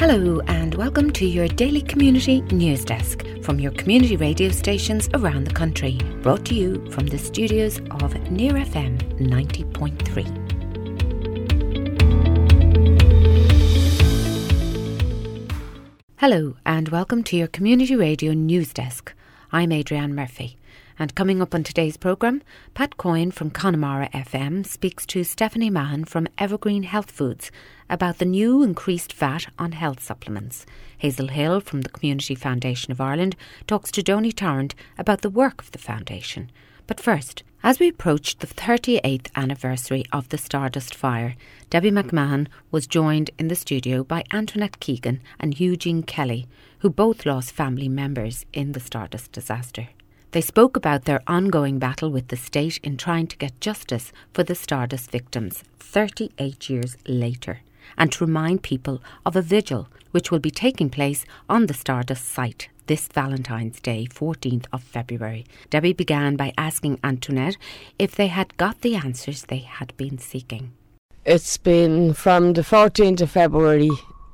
Hello and welcome to your daily community news desk from your community radio stations around the country, brought to you from the studios of Near FM 90.3. Hello and welcome to your community radio news desk. I'm Adrienne Murphy. And coming up on today's programme, Pat Coyne from Connemara FM speaks to Stephanie Mahan from Evergreen Health Foods about the new increased VAT on health supplements. Hazel Hill from the Community Foundation of Ireland talks to Donny Tarrant about the work of the foundation. But first, as we approached the 38th anniversary of the Stardust Fire, Debbie McMahon was joined in the studio by Antoinette Keegan and Eugene Kelly, who both lost family members in the Stardust disaster. They spoke about their ongoing battle with the state in trying to get justice for the Stardust victims 38 years later, and to remind people of a vigil which will be taking place on the Stardust site this Valentine's Day, 14th of February. Debbie began by asking Antoinette if they had got the answers they had been seeking. It's been from the 14th of February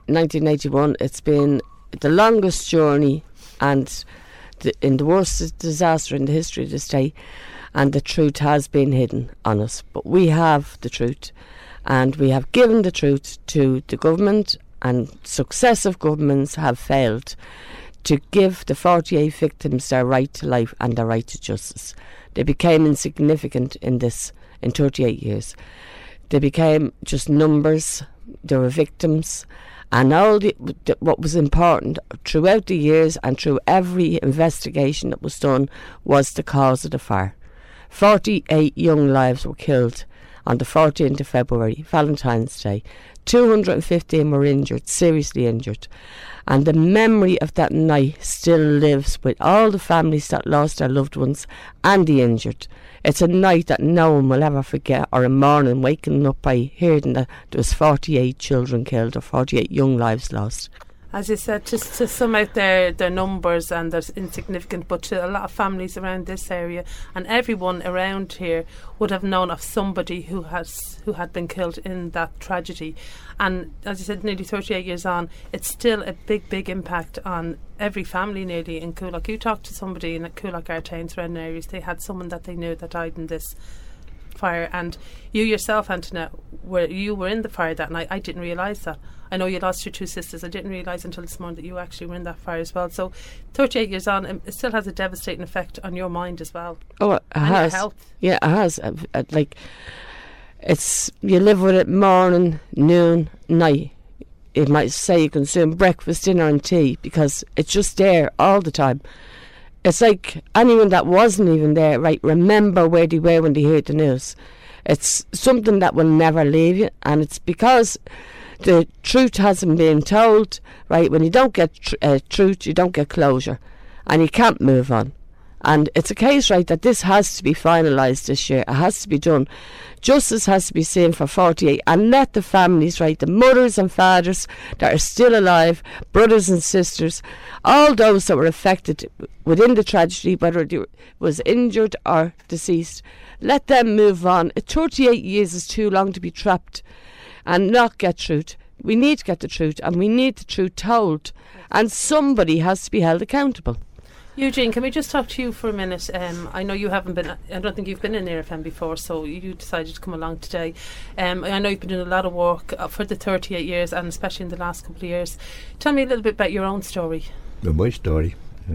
1981. It's been the longest journey and in the worst disaster in the history of the state, and the truth has been hidden on us. But we have the truth, and we have given the truth to the government, and successive governments have failed to give the 48 victims their right to life and their right to justice. They became insignificant in 38 years. They became just numbers. They were victims. And all what was important throughout the years and through every investigation that was done was the cause of the fire. 48 young lives were killed on the 14th of February, Valentine's Day. 215 were injured, seriously injured. And the memory of that night still lives with all the families that lost their loved ones and the injured. It's a night that no one will ever forget, or a morning waking up by hearing that there was 48 children killed or 48 young lives lost. As you said, just to sum out their numbers, and they're insignificant, but to a lot of families around this area and everyone around here would have known of somebody who had been killed in that tragedy. And as you said, nearly 38 years on, it's still a big impact on every family nearly in Coolock. You talked to somebody in Coolock, Artane, surrounding areas, they had someone that they knew that died in this fire. And you yourself, Antoinette, you were in the fire that night. I didn't realise that. I know you lost your two sisters. I didn't realise until this morning that you actually were in that fire as well. So 38 years on, it still has a devastating effect on your mind as well. Oh, it and has. Your health. Yeah, it has. It's, you live with it morning, noon, night. You might say you consume breakfast, dinner and tea because it's just there all the time. It's like anyone that wasn't even there, right, remember where they were when they heard the news. It's something that will never leave you, and it's because the truth hasn't been told, right? When you don't get truth, you don't get closure, and you can't move on. And it's a case, right, that this has to be finalised this year. It has to be done. Justice has to be seen for 48, and let the families, right, the mothers and fathers that are still alive, brothers and sisters, all those that were affected within the tragedy, whether they was injured or deceased, let them move on. 38 years is too long to be trapped and not get truth. We need to get the truth, and we need the truth told, and somebody has to be held accountable. Eugene, can we just talk to you for a minute? I know you haven't been, I don't think you've been in Near FM before, so you decided to come along today. I know you've been doing a lot of work for the 38 years, and especially in the last couple of years. Tell me a little bit about your own story. Well, my story?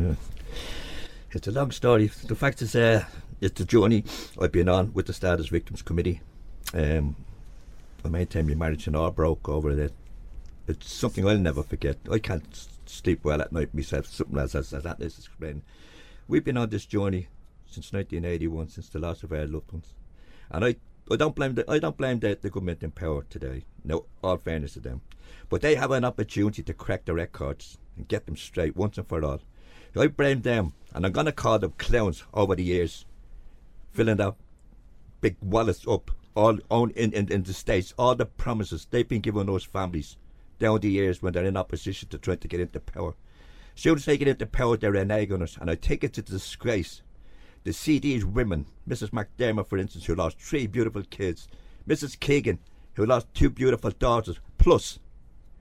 It's a long story. The fact is, it's the journey I've been on with the Stardust Victims Committee. The main time my marriage and all broke over it. It's something I'll never forget. I can't sleep well at night myself, something as that is explained. We've been on this journey since 1981, since the loss of our loved ones, and I don't blame the government in power today. No, all fairness to them, but they have an opportunity to crack the records and get them straight once and for all. I blame them, and I'm going to call them clowns over the years, filling out big wallets up all on in the States, all the promises they've been giving those families down the years when they're in opposition to trying to get into power. As soon as they get into power, they're reneging on us, and I think it's a disgrace to see these women, Mrs. McDermott, for instance, who lost 3 beautiful kids, Mrs. Keegan, who lost 2 beautiful daughters, plus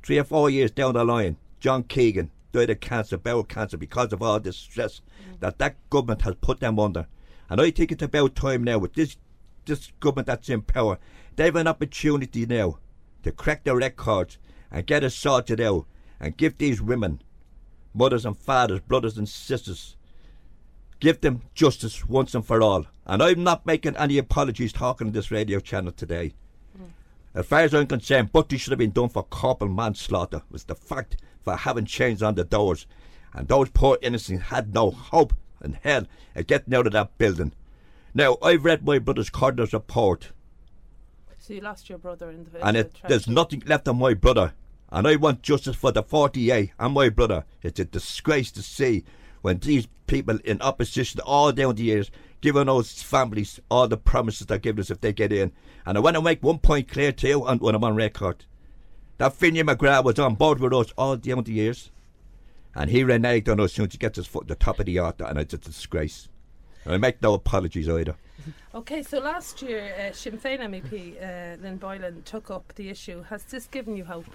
3 or 4 years down the line, John Keegan died of cancer, bowel cancer, because of all this stress that government has put them under. And I think it's about time now, with this government that's in power, they have an opportunity now to crack their records and get it sorted out and give these women, mothers and fathers, brothers and sisters, give them justice once and for all. And I'm not making any apologies talking on this radio channel today. As far as I'm concerned, Buckley should have been done for corporal manslaughter, was the fact, for having chains on the doors. And those poor innocents had no hope in hell of getting out of that building. Now, I've read my brother's coroner's report. So you lost your brother in the And there's nothing left of my brother. And I want justice for the 48 and my brother. It's a disgrace to see when these people in opposition all down the years giving those families all the promises they're giving us if they get in. And I want to make one point clear to you when I'm on record. That Finlay McGrath was on board with us all down the years. And he reneged on us as soon as he gets his foot at the top of the altar, and it's a disgrace. And I make no apologies either. Okay, so last year Sinn Féin MEP Lynn Boylan took up the issue. Has this given you hope?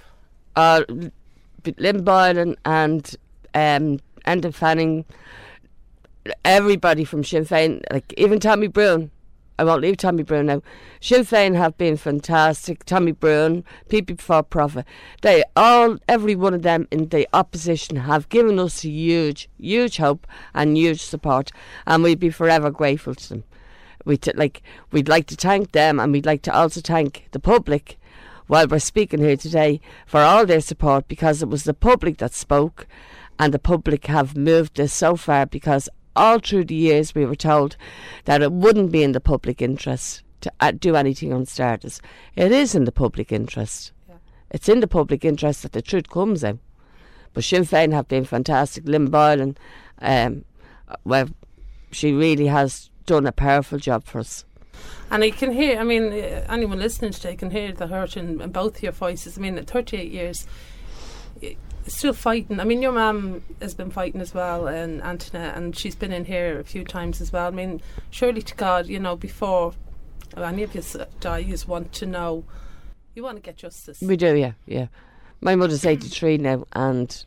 Lynn Boylan and Enda Fanning, everybody from Sinn Féin, like even Tommy Brown. I won't leave Tommy Brown now. Sinn Féin have been fantastic. Tommy Brown, People Before Profit. Every one of them in the opposition have given us huge hope and huge support, and we'd be forever grateful to them. We'd like to thank them, and we'd like to also thank the public while we're speaking here today for all their support, because it was the public that spoke, and the public have moved this so far, because all through the years we were told that it wouldn't be in the public interest to do anything on starters. It is in the public interest. Yeah. It's in the public interest that the truth comes out. But Sinn Féin have been fantastic. Lynn Boylan, well, she really has done a powerful job for us. And I can hear, I mean, anyone listening today can hear the hurt in both your voices. I mean, at 38 years, still fighting. I mean, your mum has been fighting as well, and Antoinette, and she's been in here a few times as well. I mean, surely to God, you know, before any of you die, you want to know, you want to get justice. We do, yeah. My mother's 83 now, and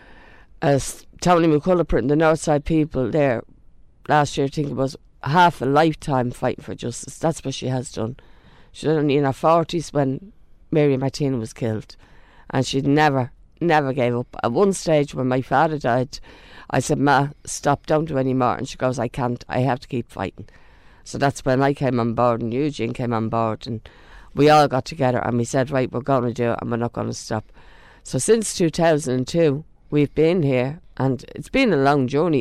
as Tony McCullough put in the Northside people there last year, I think it was half a lifetime fighting for justice. That's what she has done. She was only in her 40s when Mary Martina was killed, and she never gave up. At one stage when my father died, I said, "Ma, stop, don't do any more." And she goes, "I can't, I have to keep fighting." So that's when I came on board, and Eugene came on board, and we all got together and we said, right, we're going to do it and we're not going to stop. So since 2002 we've been here, and it's been a long journey.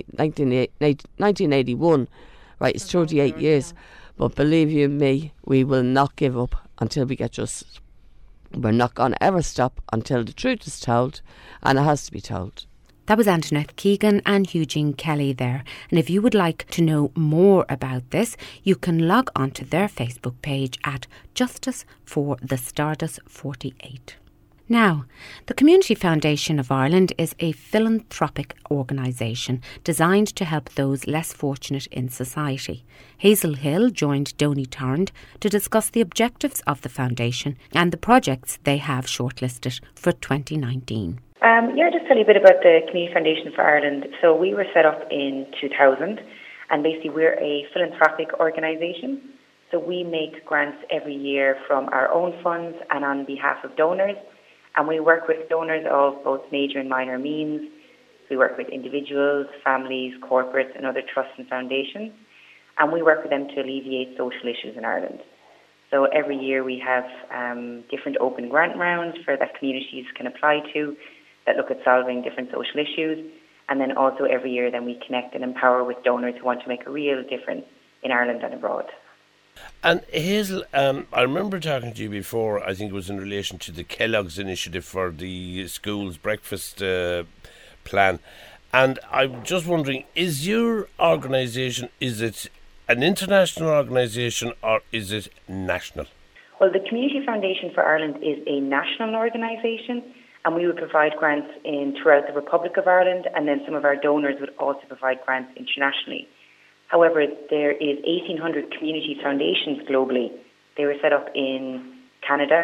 1981, right, it's 38 years, but believe you me, we will not give up until we get justice. We're not going to ever stop until the truth is told, and it has to be told. That was Antoinette Keegan and Eugene Kelly there. And if you would like to know more about this, you can log onto their Facebook page at Justice for the Stardust 48. Now, the Community Foundation of Ireland is a philanthropic organisation designed to help those less fortunate in society. Hazel Hill joined Donny Tarrant to discuss the objectives of the foundation and the projects they have shortlisted for 2019. Just tell you a bit about the Community Foundation for Ireland. So we were set up in 2000, and basically we're a philanthropic organisation. So we make grants every year from our own funds and on behalf of donors. And we work with donors of both major and minor means. We work with individuals, families, corporates and other trusts and foundations. And we work with them to alleviate social issues in Ireland. So every year we have different open grant rounds that communities can apply to that look at solving different social issues. And then also every year then we connect and empower with donors who want to make a real difference in Ireland and abroad. And Hazel, I remember talking to you before, I think it was in relation to the Kellogg's initiative for the school's breakfast plan. And I'm just wondering, is your organisation, is it an international organisation or is it national? Well, the Community Foundation for Ireland is a national organisation, and we would provide grants throughout the Republic of Ireland, and then some of our donors would also provide grants internationally. However, there is 1,800 community foundations globally. They were set up in Canada,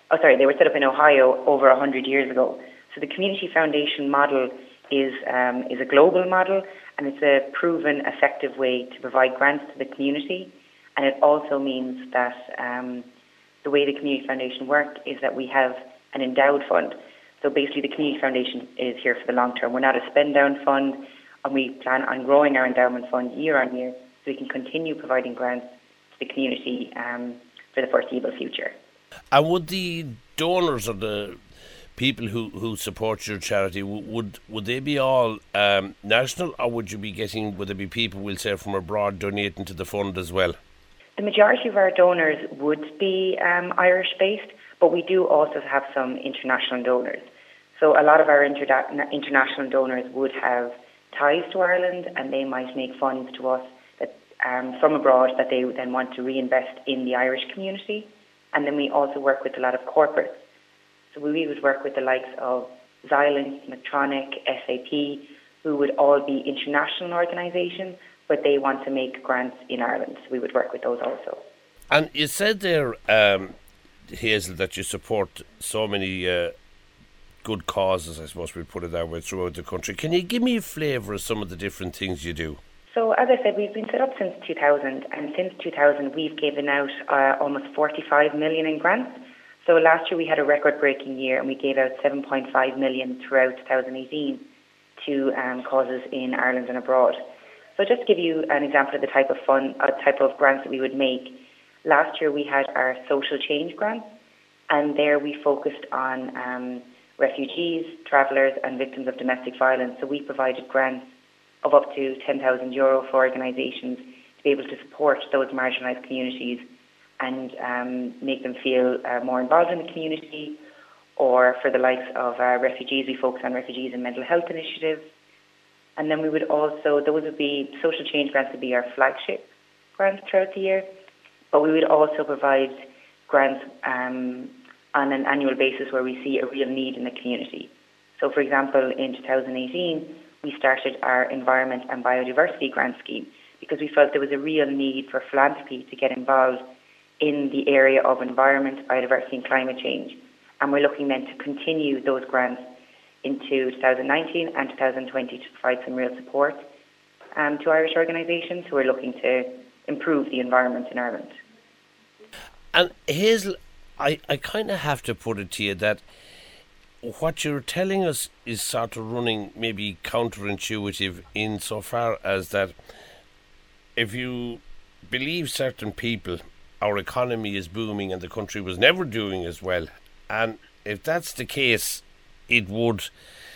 they were set up in Ohio over 100 years ago. So the Community Foundation model is a global model, and it's a proven, effective way to provide grants to the community. And it also means that the way the Community Foundation works is that we have an endowed fund. So basically the Community Foundation is here for the long term. We're not a spend-down fund, and we plan on growing our endowment fund year on year so we can continue providing grants to the community for the foreseeable future. And would the donors or the people who support your charity, would they be all national, or would there be people, we'll say, from abroad donating to the fund as well? The majority of our donors would be Irish-based, but we do also have some international donors. So a lot of our international donors would have ties to Ireland, and they might make funds to us that, from abroad that they then want to reinvest in the Irish community. And then we also work with a lot of corporates. So we would work with the likes of Xilinx, Medtronic, SAP, who would all be international organisations, but they want to make grants in Ireland. So we would work with those also. And you said there, Hazel, that you support so many good causes, I suppose we'd put it that way, throughout the country. Can you give me a flavour of some of the different things you do? So as I said, we've been set up since 2000, and since 2000 we've given out almost 45 million in grants. So last year we had a record-breaking year, and we gave out 7.5 million throughout 2018 to causes in Ireland and abroad. So just to give you an example of the type of grants that we would make, last year we had our social change grants, and there we focused on refugees, travellers and victims of domestic violence. So we provided grants of up to €10,000 for organisations to be able to support those marginalised communities and make them feel more involved in the community. Or for the likes of refugees, we focus on refugees and mental health initiatives. And then we would also, those would be, social change grants would be our flagship grants throughout the year. But we would also provide grants on an annual basis where we see a real need in the community. So for example, in 2018, we started our Environment and Biodiversity Grant Scheme because we felt there was a real need for philanthropy to get involved in the area of environment, biodiversity and climate change. And we're looking then to continue those grants into 2019 and 2020 to provide some real support to Irish organisations who are looking to improve the environment in Ireland. And Hazel, I kind of have to put it to you that what you're telling us is sort of running maybe counterintuitive insofar as that if you believe certain people, our economy is booming and the country was never doing as well. And if that's the case, it would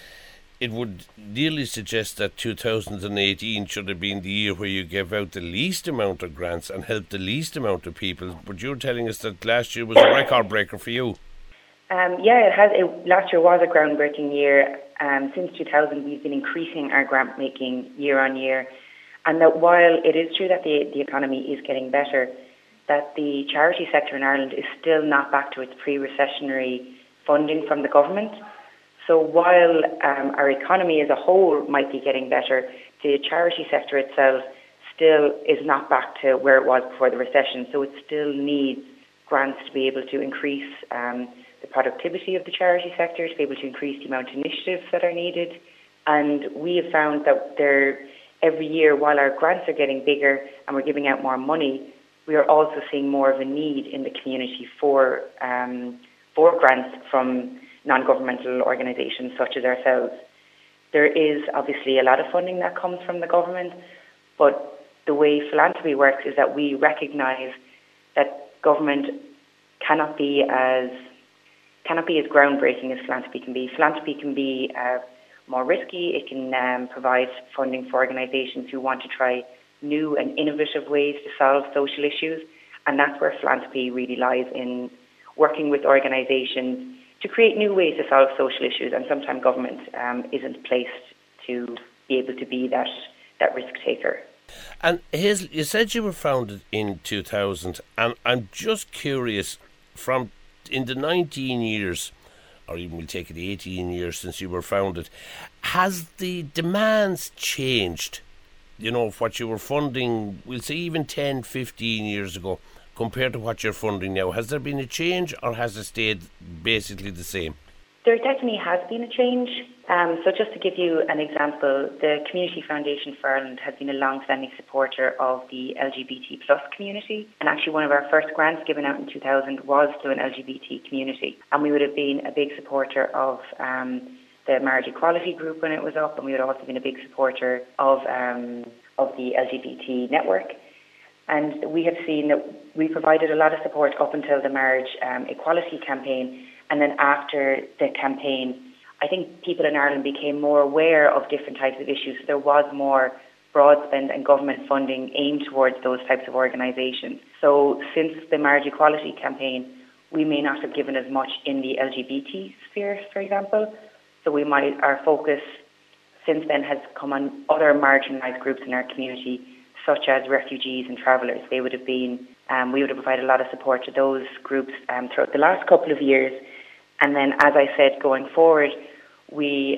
nearly suggest that 2018 should have been the year where you gave out the least amount of grants and helped the least amount of people. But you're telling us that last year was a record breaker for you. Yeah, it has. Last year was a groundbreaking year. Since 2000, we've been increasing our grant making year on year. And that while it is true that the economy is getting better, that the charity sector in Ireland is still not back to its pre-recessionary funding from the government. So while our economy as a whole might be getting better, the charity sector itself still is not back to where it was before the recession. So it still needs grants to be able to increase the productivity of the charity sector, to be able to increase the amount of initiatives that are needed. And we have found that every year, while our grants are getting bigger and we're giving out more money, we are also seeing more of a need in the community for grants from non-governmental organisations such as ourselves. There is obviously a lot of funding that comes from the government, but the way philanthropy works is that we recognise that government cannot be as groundbreaking as philanthropy can be. Philanthropy can be more risky. It can provide funding for organisations who want to try new and innovative ways to solve social issues, and that's where philanthropy really lies, in working with organisations to create new ways to solve social issues, and sometimes government isn't placed to be able to be that risk taker. And Hazel, you said you were founded in 2000, and I'm just curious, from in the 19 years, or even we'll take it 18 years since you were founded, has the demands changed? You know, what you were funding, we'll say even 10, 15 years ago, compared to what you're funding now? Has there been a change, or has it stayed basically the same? There definitely has been a change. So just to give you an example, the Community Foundation for Ireland has been a long-standing supporter of the LGBT plus community. And actually one of our first grants given out in 2000 was to an LGBT community. And we would have been a big supporter of the marriage equality group when it was up, and we would have also been a big supporter of the LGBT network. And we have seen that we provided a lot of support up until the marriage equality campaign. And then after the campaign, I think people in Ireland became more aware of different types of issues. There was more broad spend and government funding aimed towards those types of organisations. So since the marriage equality campaign, we may not have given as much in the LGBT sphere, for example. So our focus since then has come on other marginalised groups in our community, such as refugees and travellers. They would have been, we would have provided a lot of support to those groups throughout the last couple of years. And then, as I said, going forward, we're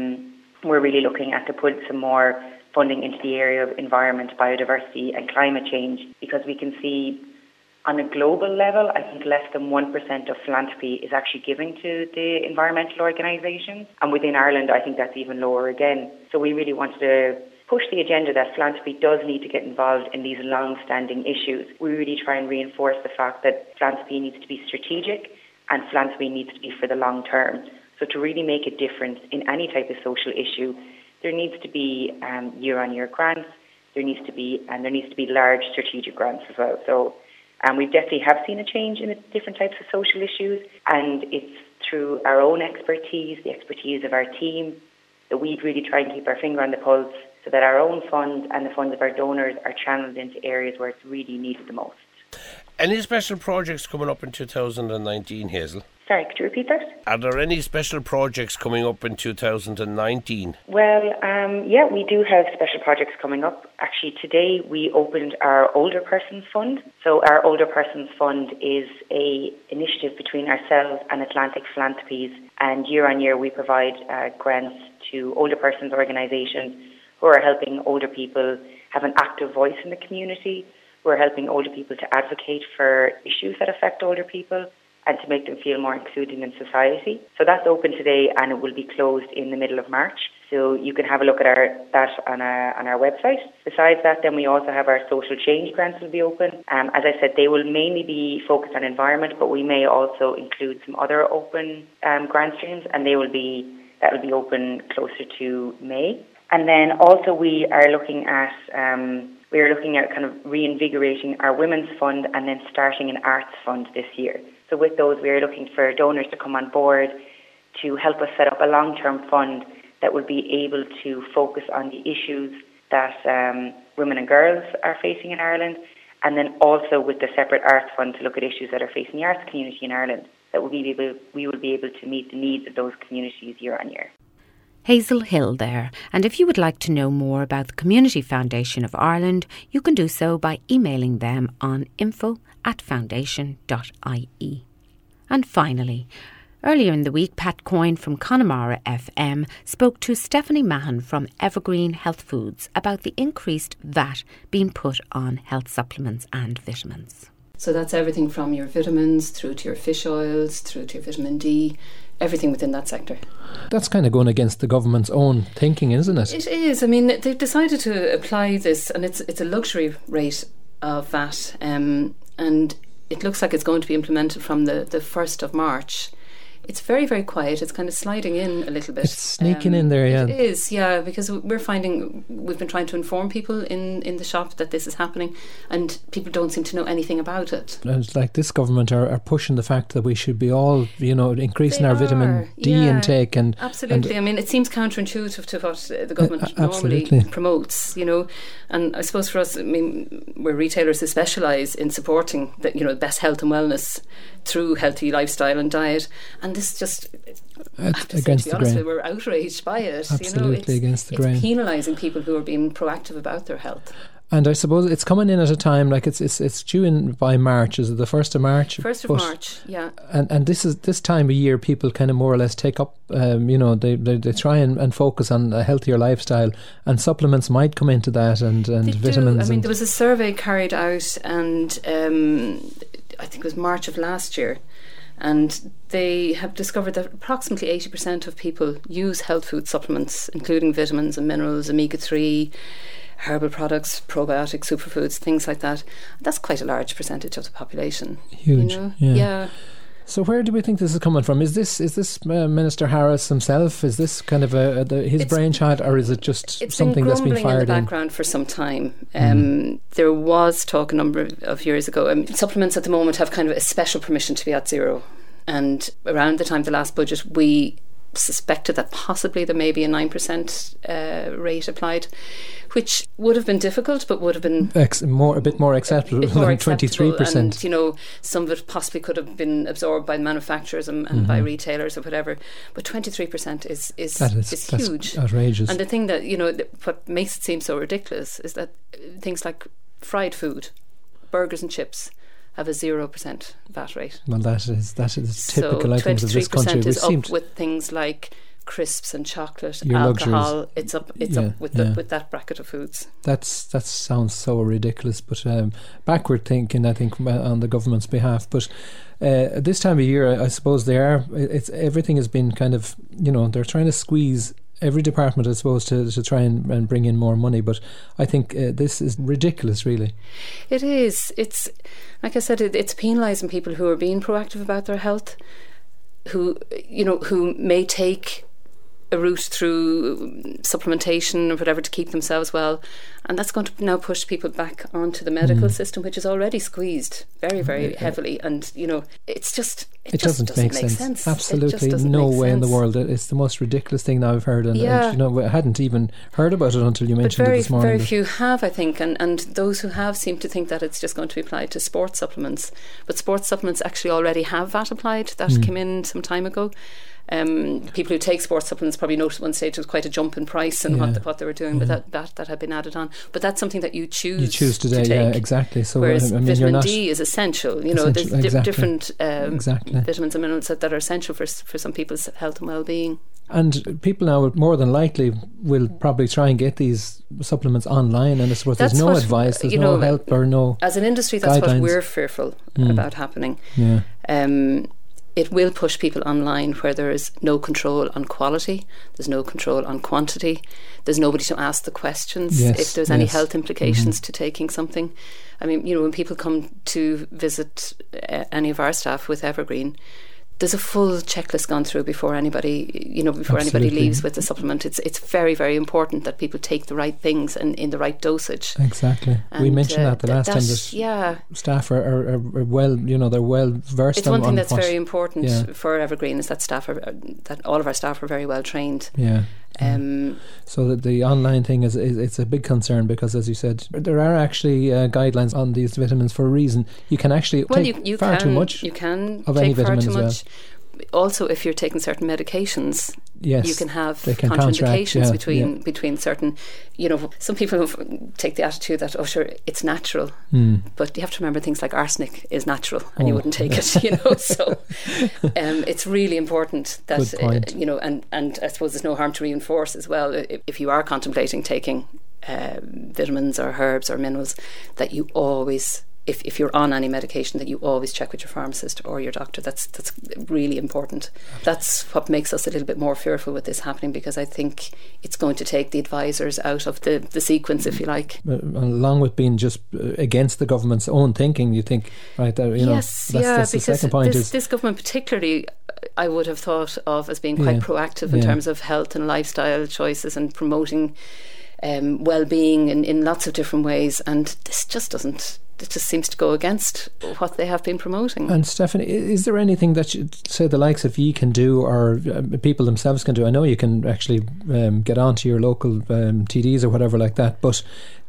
really looking at to put some more funding into the area of environment, biodiversity and climate change, because we can see on a global level, I think less than 1% of philanthropy is actually given to the environmental organisations. And within Ireland, I think that's even lower again. So we really wanted to push the agenda that philanthropy does need to get involved in these long-standing issues. We really try and reinforce the fact that philanthropy needs to be strategic and philanthropy needs to be for the long term. So to really make a difference in any type of social issue, there needs to be year-on-year grants. There needs to be large strategic grants as well. So we definitely have seen a change in the different types of social issues, and it's through our own expertise, the expertise of our team, that we really try and keep our finger on the pulse so that our own funds and the funds of our donors are channeled into areas where it's really needed the most. Any special projects coming up in 2019, Hazel? Sorry, could you repeat that? Are there any special projects coming up in 2019? Well, yeah, we do have special projects coming up. Actually, today we opened our Older Persons Fund. So our Older Persons Fund is an initiative between ourselves and Atlantic Philanthropies. And year on year we provide grants to older persons organisations who are helping older people have an active voice in the community. We're helping older people to advocate for issues that affect older people and to make them feel more included in society. So that's open today, and it will be closed in the middle of March. So you can have a look at that on our website. Besides that, then we also have our social change grants will be open. As I said, they will mainly be focused on environment, but we may also include some other open grant streams, and that will be open closer to May. And then also we are looking at kind of reinvigorating our women's fund and then starting an arts fund this year. So with those, we are looking for donors to come on board to help us set up a long-term fund that will be able to focus on the issues that women and girls are facing in Ireland, and then also with the separate arts fund to look at issues that are facing the arts community in Ireland, that we will be able to meet the needs of those communities year on year. Hazel Hill there, and if you would like to know more about the Community Foundation of Ireland, you can do so by emailing them on info@foundation.ie. And finally, earlier in the week, Pat Coyne from Connemara FM spoke to Stephanie Mahon from Evergreen Health Foods about the increased VAT being put on health supplements and vitamins. So that's everything from your vitamins through to your fish oils, through to your vitamin D, everything within that sector. That's kind of going against the government's own thinking, isn't it? It is. I mean, they've decided to apply this, and it's a luxury rate of VAT, and it looks like it's going to be implemented from the 1st of March. It's very, very quiet. It's kind of sliding in a little bit. It's sneaking in there, yeah. It is, yeah, because we're finding we've been trying to inform people in the shop that this is happening, and people don't seem to know anything about it. And it's like this government are pushing the fact that we should be all, increasing our vitamin D intake. And absolutely. I mean, it seems counterintuitive to what the government normally promotes, And I suppose for us, I mean, we're retailers who specialise in supporting the best health and wellness through healthy lifestyle and diet, and this just against the grain. We're outraged by it. Absolutely against the grain. It's penalising people who are being proactive about their health. And I suppose it's coming in at a time like it's due in by March. Is it the 1st of March? 1st of March, yeah. And this time of year, people kind of more or less take up. They try and focus on a healthier lifestyle, and supplements might come into that, and vitamins. There was a survey carried out, and I think it was March of last year, and they have discovered that approximately 80% of people use health food supplements, including vitamins and minerals, omega-3, herbal products, probiotics, superfoods, things like that. That's quite a large percentage of the population. Huge, yeah. So where do we think this is coming from? Is this Minister Harris himself? Is this kind of his brainchild, or is it just something that's been fired in the background for some time? There was talk a number of years ago. Supplements at the moment have kind of a special permission to be at zero, and around the time of the last budget, we suspected that possibly there may be a 9% rate applied, which would have been difficult, but would have been a bit more acceptable than 23%. And some of it possibly could have been absorbed by manufacturers and by retailers or whatever. But 23% is huge, outrageous. And the thing that what makes it seem so ridiculous is that things like fried food, burgers and chips, have a 0% VAT rate. Well, that is typical, so I think, of this country. 23% is up with things like crisps and chocolate, your alcohol. Luxuries. It's up with that bracket of foods. It is. It's, like I said, it's penalising people who are being proactive about their health, who may take a route through supplementation or whatever to keep themselves well, and that's going to now push people back onto the medical system, which is already squeezed very, very heavily. And it doesn't make sense. Absolutely no way in the world. It's the most ridiculous thing that I've heard, and I hadn't even heard about it until you mentioned it this morning. Very few have, I think, and those who have seem to think that it's just going to be applied to sports supplements, but sports supplements actually already have VAT applied. That came in some time ago. People who take sports supplements probably noticed at one stage there was quite a jump in price and what they were doing, but that had been added on. But that's something that you choose today, to take. Yeah, exactly. So whereas vitamin D is essential. There's different vitamins and minerals that are essential for some people's health and well-being. And people now more than likely will probably try and get these supplements online, and I suppose there's no advice, there's no help or no as an industry, that's guidelines. What we're fearful about happening. Yeah. It will push people online where there is no control on quality, there's no control on quantity, there's nobody to ask the questions if there's any health implications to taking something. I mean, when people come to visit any of our staff with Evergreen, there's a full checklist gone through before anybody leaves with the supplement. It's very, very important that people take the right things and in the right dosage. Exactly. And we mentioned that the last time that staff are well, they're well versed. It's one thing that's very important for Evergreen is that that all of our staff are very well trained. Yeah. So that the online thing it's a big concern, because, as you said, there are actually guidelines on these vitamins for a reason. You can actually take far too much. You can of take any far vitamin too as well. much. Also, if you're taking certain medications, yes, you can have contraindications between certain. Some people take the attitude that it's natural, but you have to remember things like arsenic is natural, and you wouldn't take it. So it's really important that and I suppose there's no harm to reinforce as well, if you are contemplating taking vitamins or herbs or minerals, that you always. If you're on any medication, that you always check with your pharmacist or your doctor. That's really important. That's what makes us a little bit more fearful with this happening, because I think it's going to take the advisors out of the sequence, if you like. Along with being just against the government's own thinking, you think, right there, that's the second point. This government particularly, I would have thought of as being quite proactive in terms of health and lifestyle choices and promoting well-being in lots of different ways, and this just doesn't. It just seems to go against what they have been promoting. And Stephanie, is there anything that you say the likes of you can do, or people themselves can do? I know you can actually get onto your local TDs or whatever like that, but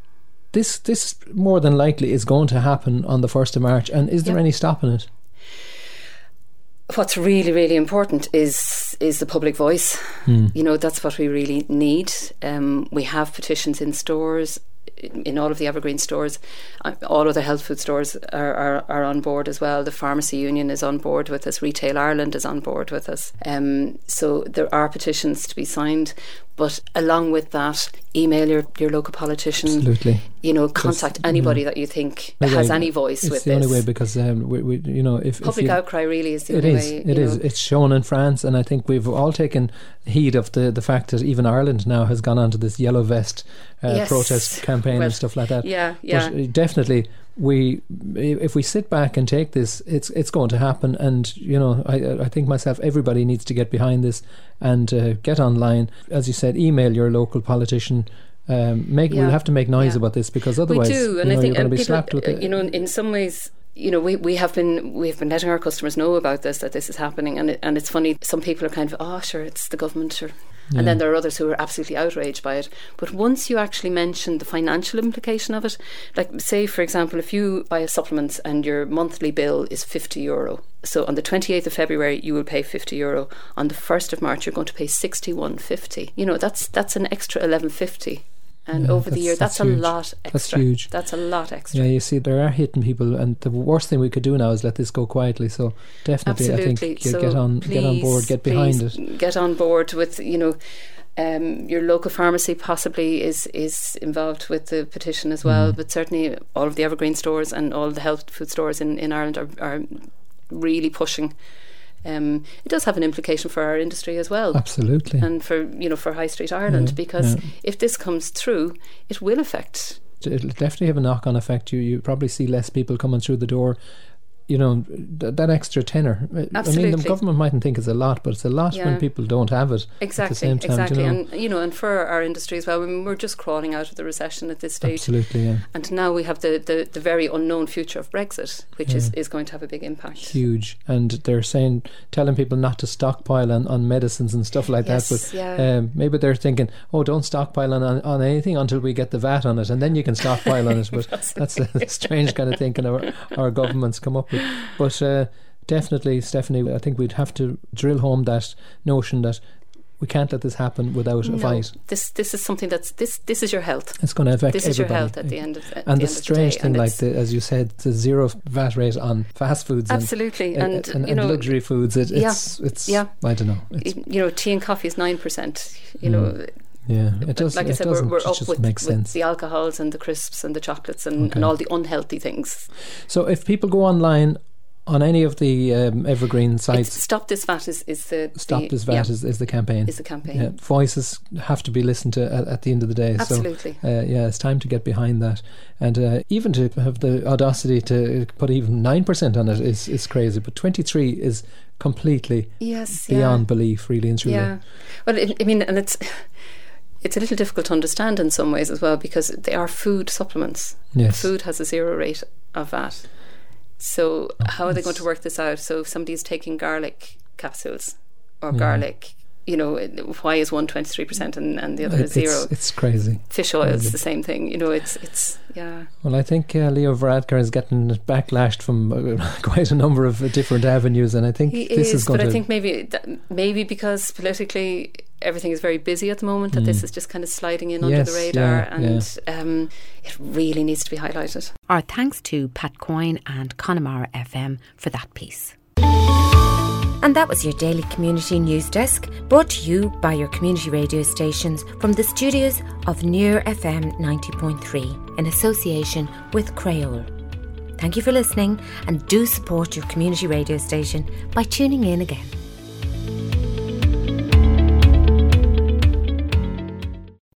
this more than likely is going to happen on the 1st of March, and is there any stopping it? What's really, really important is the public voice. That's what we really need. We have petitions in stores. in all of the Evergreen stores. All other health food stores are on board as well. The Pharmacy Union is on board with us. Retail Ireland is on board with us. So there are petitions to be signed. But along with that, email your local politician. Absolutely. Contact anybody that you think has any voice with this. It's the only way, because if public outcry really is the only way. It is. It's shown in France, and I think we've all taken heed of the fact that even Ireland now has gone on to this yellow vest protest campaign and stuff like that. Yeah. But definitely, if we sit back and take this, it's going to happen. And I think myself, everybody needs to get behind this and get online, as you said, email your local politician. We'll have to make noise about this, because otherwise we do, and I think you're going to be people, slapped with it. In some ways, we've been letting our customers know about this, that this is happening, and it's funny. Some people are kind of, oh, sure, it's the government, sure. And then there are others who are absolutely outraged by it. But once you actually mention the financial implication of it, like say, for example, if you buy a supplement and your monthly bill is €50, so on the 28th of February you will pay €50. On the 1st of March you're going to pay £61.50. That's an extra £11.50. And over the year, that's a lot extra. That's huge. That's a lot extra. Yeah, you see, there are hitting people, and the worst thing we could do now is let this go quietly. So definitely, absolutely. I think you get on board, get behind it. Get on board with, your local pharmacy possibly is involved with the petition as well, but certainly all of the Evergreen stores and all the health food stores in Ireland are really pushing. It does have an implication for our industry as well. Absolutely. And for High Street Ireland, because if this comes through, it will affect. It'll definitely have a knock-on effect. You probably see less people coming through the door. That extra tenner. Absolutely. I mean, the government mightn't think it's a lot, but it's a lot when people don't have it. Exactly. At the same time, exactly. And for our industry as well, I mean, we're just crawling out of the recession at this stage. Absolutely, yeah. And now we have the very unknown future of Brexit, which is going to have a big impact. Huge. And they're telling people not to stockpile on medicines and stuff like that. But maybe they're thinking, don't stockpile on anything until we get the VAT on it, and then you can stockpile on it. But that's a strange kind of thinking our governments come up with. But definitely, Stephanie, I think we'd have to drill home that notion that we can't let this happen without a fight. This is something this is your health. It's going to affect this everybody. Is your health at the end of the And the strange thing, as you said, the zero VAT rate on fast foods. Absolutely, and luxury foods. It's I don't know. Tea and coffee is 9%. Yeah, it does. Like I said, we're up with the alcohols and the crisps and the chocolates and all the unhealthy things. So if people go online on any of the Evergreen sites, Stop This VAT is the Stop This VAT is the campaign. Is the campaign. Yeah, voices have to be listened to at the end of the day. Absolutely. So it's time to get behind that, and even to have the audacity to put even 9% on it is crazy. But 23 is completely beyond belief, really and truly. Yeah. Well, and it's a little difficult to understand in some ways as well, because they are food supplements. Yes. Food has a zero rate of VAT. So how are they going to work this out? So if somebody's taking garlic capsules or garlic, why is one 23% and the other is zero? It's crazy. Fish oil is the same thing. It's. Well, I think Leo Varadkar is getting backlashed from quite a number of different avenues, and I think this is going to. But I think maybe because politically everything is very busy at the moment, that this is just kind of sliding in under the radar, and it really needs to be highlighted. Our thanks to Pat Coyne and Connemara FM for that piece. And that was your daily community news desk, brought to you by your community radio stations from the studios of Near FM 90.3 in association with Creole. Thank you for listening, and do support your community radio station by tuning in again.